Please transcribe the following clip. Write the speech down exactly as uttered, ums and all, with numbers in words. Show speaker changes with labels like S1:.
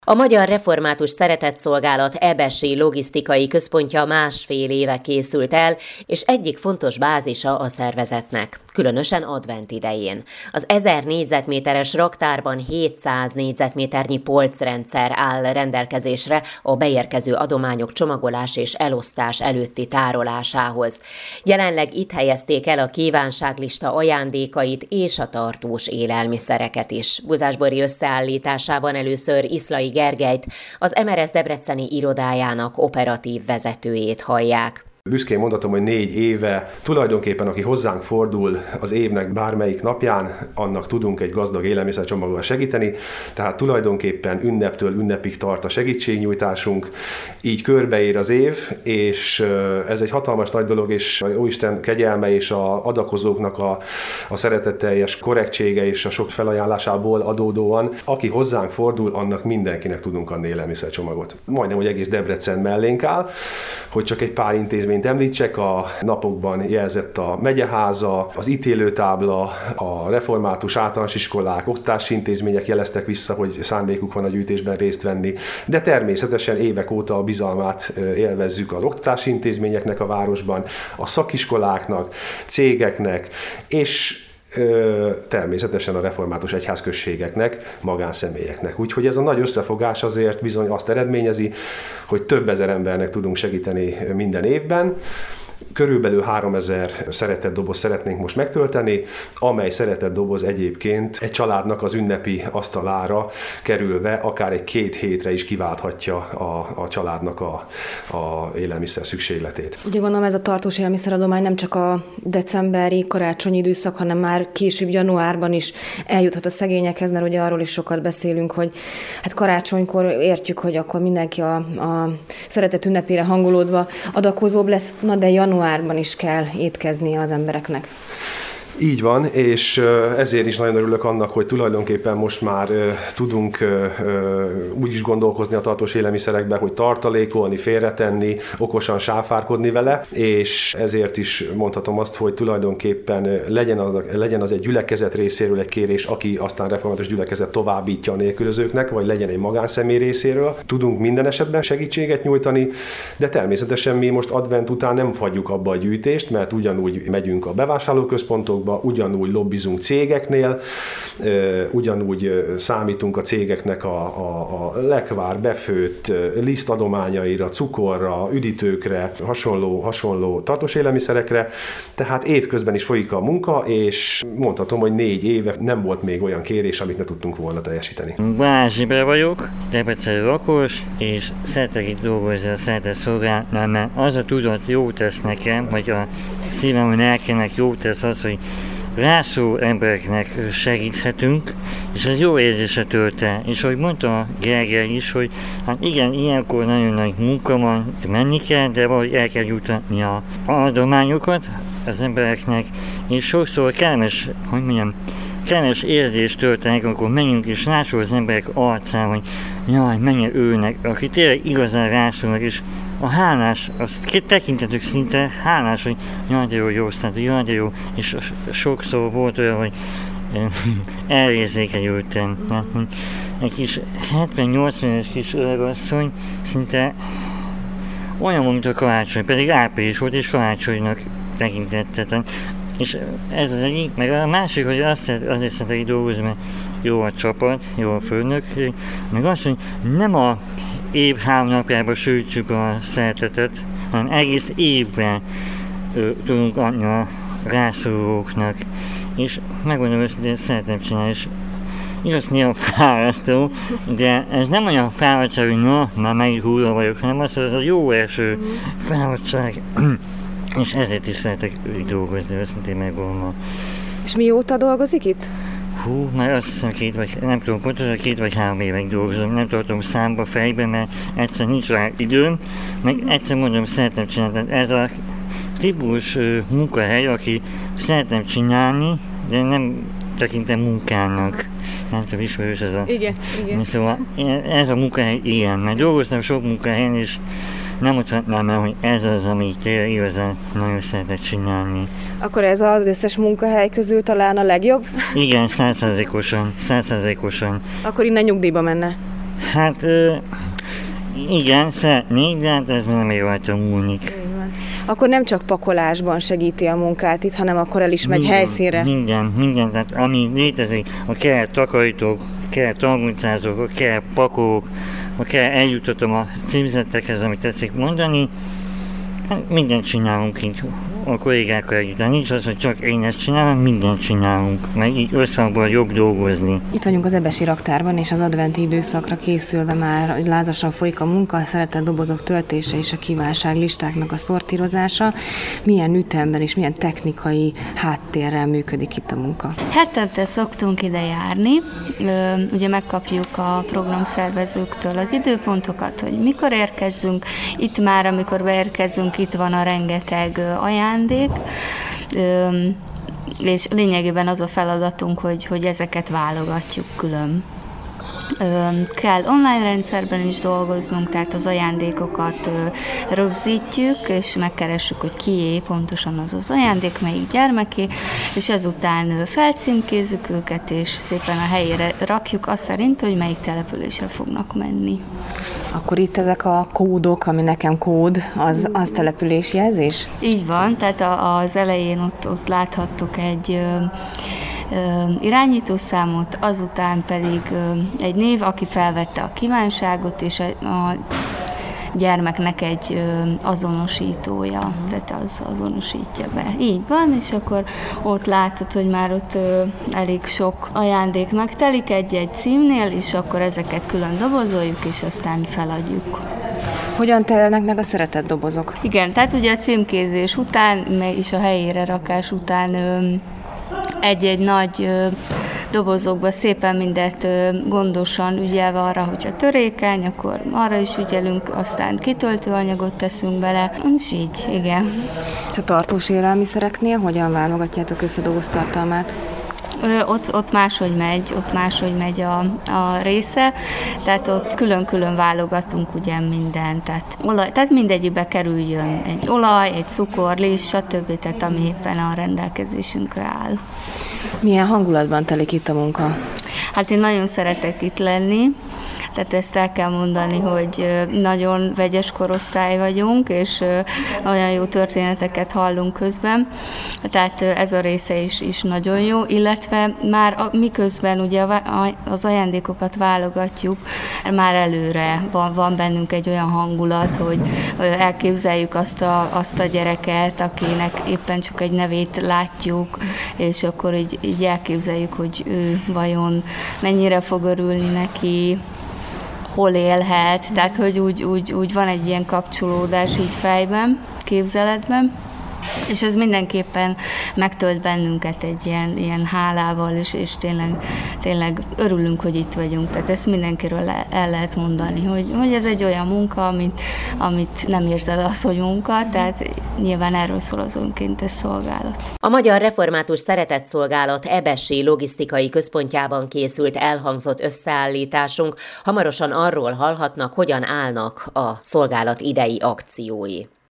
S1: A Magyar Református Szeretetszolgálat ebesi logisztikai központja másfél éve készült el, és egyik fontos bázisa a szervezetnek, különösen advent idején. Az ezer négyzetméteres raktárban hétszáz négyzetméternyi polcrendszer áll rendelkezésre a beérkező adományok csomagolás és elosztás előtti tárolásához. Jelenleg itt helyezték el a kívánságlista ajándékait és a tartós élelmiszereket is. Buzásbori összeállításában először Iszlai Gergelyt, az em er es debreceni irodájának operatív vezetőjét hallják.
S2: Büszkén mondhatom, hogy négy éve tulajdonképpen aki hozzánk fordul az évnek bármelyik napján, annak tudunk egy gazdag élelmiszercsomaggal segíteni, tehát tulajdonképpen ünneptől ünnepig tart a segítségnyújtásunk, így körbeér az év, és ez egy hatalmas nagy dolog, és a Jóisten kegyelme és a adakozóknak a, a szeretetteljes korrektsége és a sok felajánlásából adódóan, aki hozzánk fordul, annak mindenkinek tudunk adni élelmiszercsomagot. Majdnem, hogy egész Debrecen mellénk áll, hogy csak egy pár intézményt említsek, a napokban jelzett a megyeháza, az ítélőtábla, a református általános iskolák, oktatási intézmények jeleztek vissza, hogy szándékuk van a gyűjtésben részt venni, de természetesen évek óta a bizalmát élvezzük az oktatási intézményeknek a városban, a szakiskoláknak, cégeknek, és természetesen a református egyházközségeknek, magánszemélyeknek. Úgyhogy ez a nagy összefogás azért bizony azt eredményezi, hogy több ezer embernek tudunk segíteni minden évben. Körülbelül háromezer szeretetdoboz szeretnénk most megtölteni, amely szeretetdoboz egyébként egy családnak az ünnepi asztalára kerülve akár egy két hétre is kiválthatja a, a családnak a, a élelmiszer szükségletét.
S3: Ugye gondolom, ez a tartós élelmiszeradomány nem csak a decemberi karácsonyi időszak, hanem már később januárban is eljuthat a szegényekhez, mert ugye arról is sokat beszélünk, hogy hát karácsonykor értjük, hogy akkor mindenki a, a szeretet ünnepére hangolódva adakozóbb lesz, na de január januárban is kell étkeznie az embereknek.
S2: Így van, és ezért is nagyon örülök annak, hogy tulajdonképpen most már tudunk úgy is gondolkozni a tartós élelmiszerekben, hogy tartalékolni, félretenni, okosan sáfárkodni vele, és ezért is mondhatom azt, hogy tulajdonképpen legyen az, legyen az egy gyülekezet részéről egy kérés, aki aztán református gyülekezet továbbítja a nélkülözőknek, vagy legyen egy magánszemély részéről. Tudunk minden esetben segítséget nyújtani, de természetesen mi most advent után nem fagyjuk abba a gyűjtést, mert ugyanúgy megyünk a bevásárlóközpontokba, ugyanúgy lobbizunk cégeknél, ugyanúgy számítunk a cégeknek a, a, a lekvár, befőtt lisztadományaira, cukorra, üdítőkre, hasonló, hasonló tartós élelmiszerekre, tehát évközben is folyik a munka, és mondhatom, hogy négy éve nem volt még olyan kérés, amit ne tudtunk volna teljesíteni.
S4: Balázs vagyok, debreceni lakos, és szeretek itt dolgozni a szeretetszolgálatnál, mert az a tudat jó tesz nekem, vagy a szívem, lelkének jó tesz az, hogy rászoruló embereknek segíthetünk, és ez jó érzésre tölt el. És ahogy mondta Gergely is, hogy hát igen, ilyenkor nagyon nagy munka van, menni kell, de valahogy el kell jutni a adományokat az embereknek, és sokszor kellemes, hogy mondjam, kellemes érzés történik, amikor menjünk és lássuk az emberek arcán, hogy jaj, mennyire őnek, aki tényleg igazán rászorulnak, és a hálás, azt tekintetük szinte hálás, hogy jaj, de jó, jó, aztán, jaj, de jó, és sokszor volt olyan, hogy elérzékenyültem. Egy kis hetven-nyolcvan éves kis öregasszony szinte olyan, mint a karácsony, pedig április volt, és karácsonynak tekintette. És ez az egyik, meg a másik, hogy azt, azért szeretek így dolgozni, mert jó a csapat, jó a főnök, meg azt, hogy nem a év három napjában sütjük a szeretetet, hanem egész évben ö, tudunk adni a rászorulóknak. És megmondom őszintén, szeretem csinálni, és igaz, néha fárasztó, de ez nem olyan fáradtság, hogy na, már megint húrva vagyok, hanem az, hogy ez a jó első fáradtság. És ezért is szeretek dolgozni, őszintén megmondom.
S3: És mióta dolgozik itt?
S4: Hú, már azt hiszem két vagy, nem tudom pontosan, két vagy három évig dolgozom, nem tartom számba fejben, mert egyszer nincs rá időm, meg egyszer mondom, szeretem csinálni. Ez a tipikus munkahely, aki szeretem csinálni, de nem tekintem munkának. Nem tudom, ismerős ez a...
S3: Igen, igen.
S4: Szóval ez a munkahely ilyen, mert dolgoztam sok munkahelyen, és nem mutatnám el, hogy ez az, amit igazán nagyon szeretek csinálni.
S3: Akkor ez az összes munkahely közül talán a legjobb?
S4: Igen, százszázalékosan, százszázalékosan.
S3: Akkor innen nyugdíjba menne?
S4: Hát igen, szeretnék, de hát ez nem ér rajta múlnik.
S3: Akkor nem csak pakolásban segíti a munkát itt, hanem akkor el is megy
S4: minden,
S3: helyszínre.
S4: Minden, minden, tehát ami létezik, ha kell takarítók, kell tanguncázók, kell pakolók, ha kell eljutatom a címzettekhez, amit tetszik mondani, hát mindent csinálunk így a kollégákkal együtt. Nincs az, hogy csak én ezt csinálom, mindent csinálunk, meg így összhangban jobb dolgozni.
S3: Itt vagyunk az ebesi raktárban, és az adventi időszakra készülve már lázasan folyik a munka, a szeretett dobozok töltése és a kívánságlistáknak a szortírozása. Milyen ütemben és milyen technikai háttérrel működik itt a munka?
S5: Hetente szoktunk ide járni, ugye megkapjuk a programszervezőktől az időpontokat, hogy mikor érkezzünk. Itt már, amikor beérkezünk, itt van a rengeteg ajánlás, és lényegében az a feladatunk, hogy, hogy ezeket válogatjuk külön. Kell online rendszerben is dolgoznunk, tehát az ajándékokat rögzítjük, és megkeressük, hogy kié pontosan az az ajándék, melyik gyermeké, és ezután felcímkézzük őket, és szépen a helyére rakjuk azt szerint, hogy melyik településre fognak menni.
S3: Akkor itt ezek a kódok, ami nekem kód, az, az településjelzés?
S5: Így van, tehát az elején ott, ott láthattuk egy irányítószámot, azután pedig egy név, aki felvette a kívánságot, és a gyermeknek egy azonosítója, tehát az azonosítja be. Így van, és akkor ott látod, hogy már ott elég sok ajándék megtelik egy-egy címnél, és akkor ezeket külön dobozoljuk, és aztán feladjuk.
S3: Hogyan telnek meg a szeretett dobozok?
S5: Igen, tehát ugye a címkézés után, és a helyére rakás után egy-egy nagy ö, dobozokba szépen mindet ö, gondosan ügyelve arra, hogyha törékeny, akkor arra is ügyelünk, aztán kitöltőanyagot teszünk bele, és így, igen.
S3: És a tartós élelmiszereknél hogyan válogatjátok össze doboztartalmát?
S5: Ö, ott, ott máshogy megy, ott máshogy megy a, a része, tehát ott külön-külön válogatunk ugye mindent, tehát, olaj, tehát mindegyikbe kerüljön egy olaj, egy cukor, liszt, stb., tehát ami éppen a rendelkezésünkre áll.
S3: Milyen hangulatban telik itt a munka?
S5: Hát én nagyon szeretek itt lenni, tehát ezt el kell mondani, hogy nagyon vegyes korosztály vagyunk, és olyan jó történeteket hallunk közben, tehát ez a része is, is nagyon jó, illetve már a, miközben ugye az ajándékokat válogatjuk, már előre van, van bennünk egy olyan hangulat, hogy elképzeljük azt a, azt a gyereket, akinek éppen csak egy nevét látjuk, és akkor így, így elképzeljük, hogy ő vajon mennyire fog örülni neki, hol élhet, tehát hogy úgy, úgy, úgy van egy ilyen kapcsolódás így fejben, képzeletben, és ez mindenképpen megtölt bennünket egy ilyen, ilyen hálával, és, és tényleg, tényleg örülünk, hogy itt vagyunk. Tehát ezt mindenkiről el lehet mondani, hogy, hogy ez egy olyan munka, amit, amit nem érzed azt, hogy munka, tehát nyilván erről szól az önkéntes szolgálat.
S1: A Magyar Református Szeretetszolgálat ebesi logisztikai központjában készült elhangzott összeállításunk. Hamarosan arról hallhatnak, hogyan állnak a szolgálat idei akciói.